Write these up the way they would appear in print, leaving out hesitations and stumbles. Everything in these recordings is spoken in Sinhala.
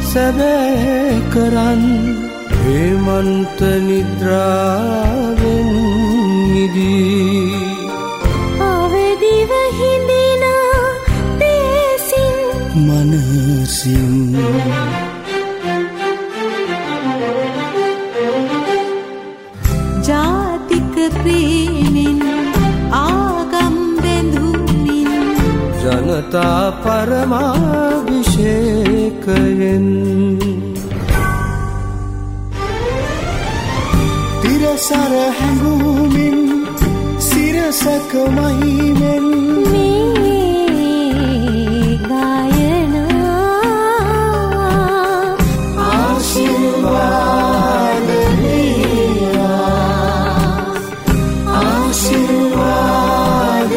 සැබෑ කරන් හේමන්ත නිද්‍රාවෙන් නිදී අවදිව හිඳින දේසින් මනසින් ජාතික ප්‍රේමෙන් ආගම් බැඳුමින් ජනතා පරමාභිෂේකයෙන් තිරසර හැඟුමින් සිරසක මහිමෙන් මේ ගායනා ආශිර්වාද වේවා ආශිර්වාද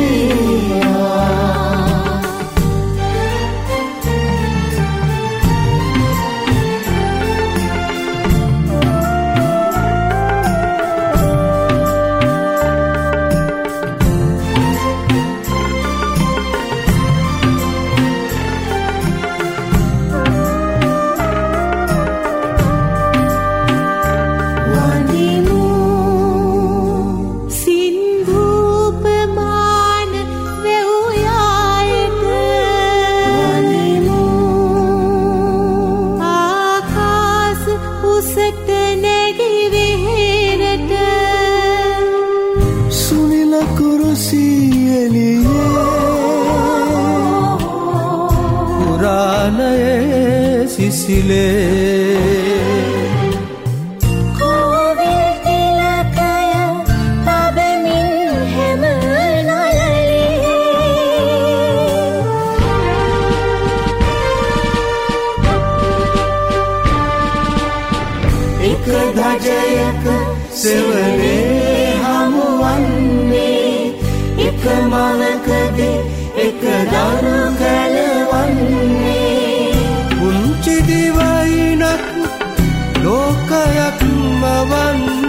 කෝවිල් තිලකය තබමින් හැම නළලේ එක ධජයක සෙවනේ හමුවන්නේ එක මලකදී එක දරු කැලවන්නේ පුංචි දිවයිනක් ලෝකයක් මවන්නේ